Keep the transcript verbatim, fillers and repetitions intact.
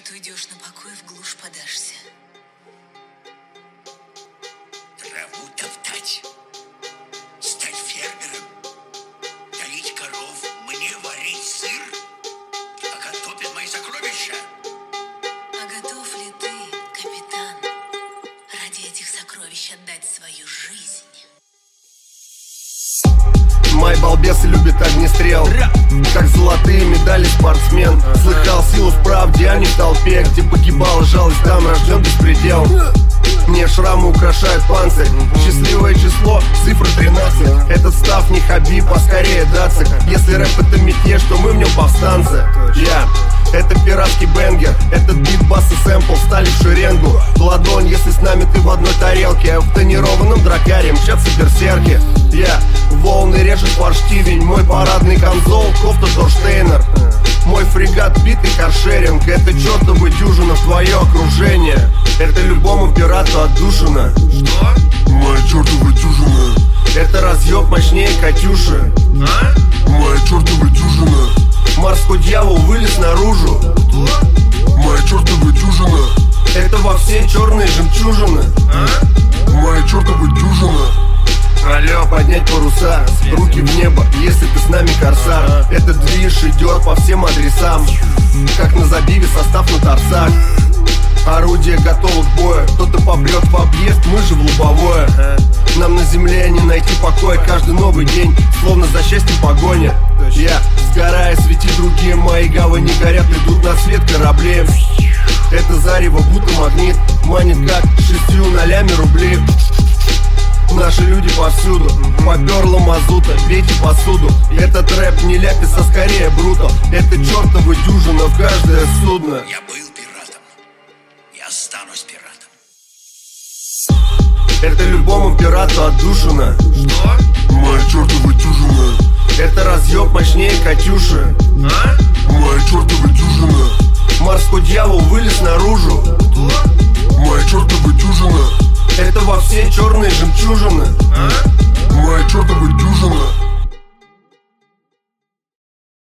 Вот уйдешь на покой, в глушь подашься. Траву топтать, стать фермером, доить коров, мне варить сыр, пока топят мои сокровища. А готов ли ты, капитан, ради этих сокровищ отдать свою жизнь? Мои балбесы любят огнестрел, как золотые медали спортсмен. Слыхал силу в правде, а не в толпе, где погибала жалость, там рожден беспредел. Мне шрамы украшают панцирь, счастливое число, цифра тринадцать. Этот став не Хабиб, а скорее Дацик. Если рэп это мятеж, то мы в нем повстанцы. Я Это пиратский бенгер, этот бит, бас и сэмпл стали в шеренгу. В ладонь, если с нами ты в одной тарелке, а в тонированном дракаре мчатся берсерки. Я волны режет форштивень, мой парадный камзол, кофта Торштейнер. Мой фрегат битый каршеринг, это чертова дюжина в твое окружение. Это любому пирату отдушина. Что? Моя чертова дюжина. Это разъеб мощнее Катюши. А? Моя чертова дюжина. Морской дьявол вылез наружу. Кто? Моя чертова дюжина. Это во все черные жемчужины. А? Моя чертова дюжина. Алло, поднять паруса, руки в небо, если ты с нами корсар. Этот движ идет по всем адресам, как на забиве состав на торцах. Орудие готово к бою, кто-то попрет в объезд, мы же в лобовое. Нам на земле не найти покоя, каждый новый день, словно за счастьем погоня. Я, сгорая, свети другие, мои гавани горят, идут на свет корабли. Это зарево будто магнит, манит как шестью нолями рублей. Наши люди повсюду, поперло мазута, бейте посуду. Этот рэп не ляпис, а скорее бруто. Это чертова дюжина в каждое судно. Я был пиратом, я останусь пиратом. Это любому пирату отдушина. Что? Моя чертова дюжина. Это разъеб мощнее Катюши. А? Моя чертова дюжина. Морской дьявол вылез наружу. Кто? Моя чертова дюжина. Это во все черные жемчужины. А? Моя чертова дюжина.